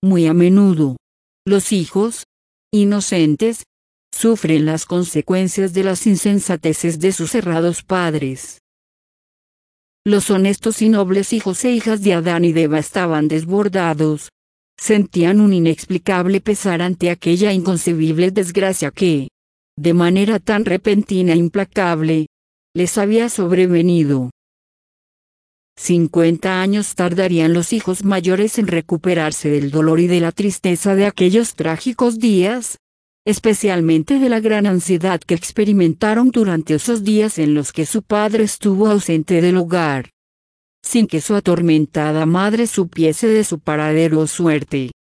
Muy a menudo, los hijos, inocentes, sufren las consecuencias de las insensateces de sus errados padres. Los honestos y nobles hijos e hijas de Adán y de Eva estaban desbordados. Sentían un inexplicable pesar ante aquella inconcebible desgracia que, de manera tan repentina e implacable, les había sobrevenido. 50 años tardarían los hijos mayores en recuperarse del dolor y de la tristeza de aquellos trágicos días, especialmente de la gran ansiedad que experimentaron durante esos días en los que su padre estuvo ausente del hogar, sin que su atormentada madre supiese de su paradero o suerte.